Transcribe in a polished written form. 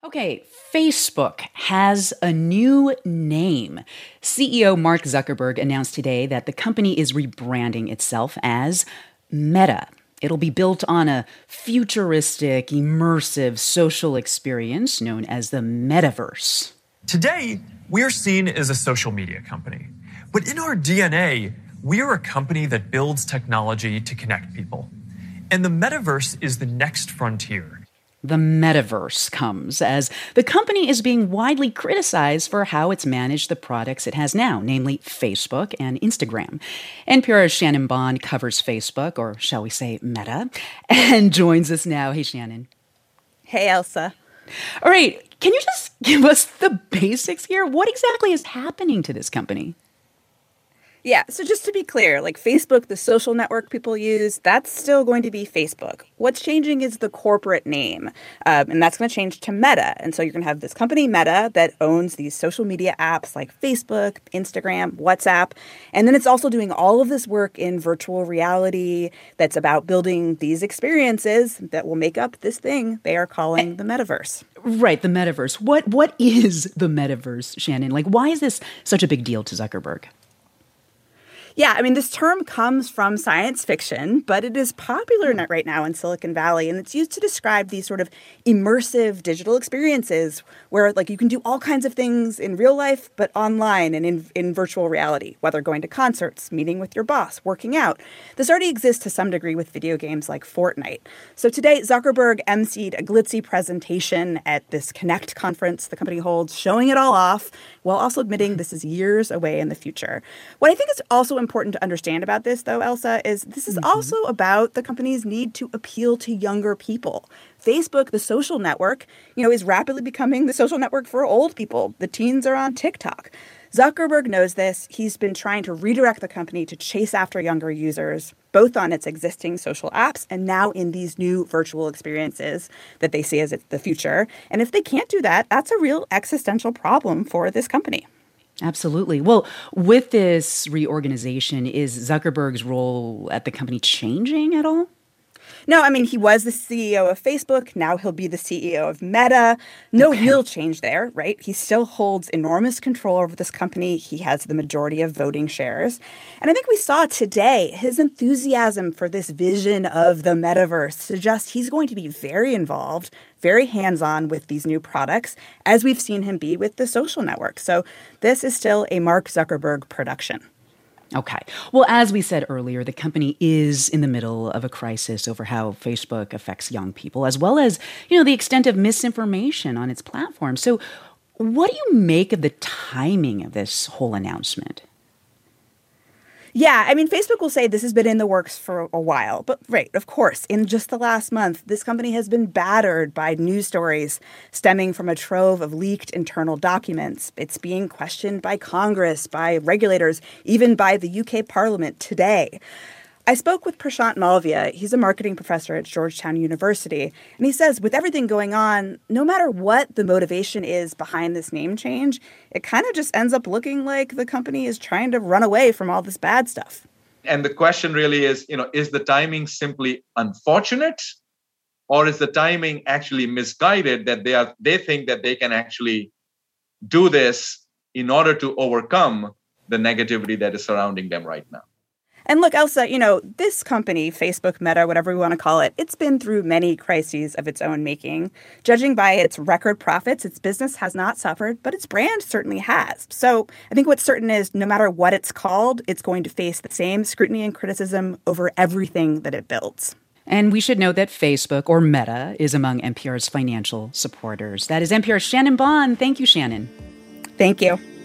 Okay, Facebook has a new name. CEO Mark Zuckerberg announced today that the company is rebranding itself as Meta. It'll be built on a futuristic, immersive social experience known as the metaverse. Today, we're seen as a social media company. But in our DNA, we're a company that builds technology to connect people. And the metaverse is the next frontier. The metaverse comes as the company is being widely criticized for how it's managed the products it has now, namely Facebook and Instagram. NPR's Shannon Bond covers Facebook, or shall we say Meta, and joins us now. Hey, Shannon. Hey, Elsa. All right, can you just give us the basics here? What exactly is happening to this company? Yeah, so just to be clear, like Facebook, the social network people use, that's still going to be Facebook. What's changing is the corporate name, and that's going to change to Meta. And so you're going to have this company, Meta, that owns these social media apps like Facebook, Instagram, WhatsApp. And then it's also doing all of this work in virtual reality that's about building these experiences that will make up this thing they are calling the metaverse. Right, the metaverse. What is the metaverse, Shannon? Like, why is this such a big deal to Zuckerberg? Yeah, I mean, this term comes from science fiction, but it is popular right now in Silicon Valley, and it's used to describe these sort of immersive digital experiences where, like, you can do all kinds of things in real life, but online and in virtual reality, whether going to concerts, meeting with your boss, working out. This already exists to some degree with video games like Fortnite. So today, Zuckerberg emceed a glitzy presentation at this Connect conference the company holds, showing it all off, while also admitting this is years away in the future. What I think is also important to understand about this, though, Elsa, is this is also about the company's need to appeal to younger people. Facebook, the social network, is rapidly becoming the social network for old people. The teens are on TikTok. Zuckerberg knows this. He's been trying to redirect the company to chase after younger users, both on its existing social apps and now in these new virtual experiences that they see as the future. And if they can't do that, that's a real existential problem for this company. Absolutely. Well, with this reorganization, is Zuckerberg's role at the company changing at all? No, I mean, he was the CEO of Facebook. Now he'll be the CEO of Meta. No real change there, right? He still holds enormous control over this company. He has the majority of voting shares. And I think we saw today his enthusiasm for this vision of the metaverse suggests he's going to be very involved, very hands-on with these new products, as we've seen him be with the social network. So this is still a Mark Zuckerberg production. Okay. Well, as we said earlier, the company is in the middle of a crisis over how Facebook affects young people, as well as, the extent of misinformation on its platform. So what do you make of the timing of this whole announcement? Yeah, I mean, Facebook will say this has been in the works for a while. But right, of course, in just the last month, this company has been battered by news stories stemming from a trove of leaked internal documents. It's being questioned by Congress, by regulators, even by the UK Parliament today. I spoke with Prashant Malviya. He's a marketing professor at Georgetown University. And he says with everything going on, no matter what the motivation is behind this name change, it kind of just ends up looking like the company is trying to run away from all this bad stuff. And the question really is the timing simply unfortunate, or is the timing actually misguided that they think that they can actually do this in order to overcome the negativity that is surrounding them right now? And look, Elsa, this company, Facebook, Meta, whatever we want to call it, it's been through many crises of its own making. Judging by its record profits, its business has not suffered, but its brand certainly has. So I think what's certain is no matter what it's called, it's going to face the same scrutiny and criticism over everything that it builds. And we should note that Facebook, or Meta, is among NPR's financial supporters. That is NPR's Shannon Bond. Thank you, Shannon. Thank you.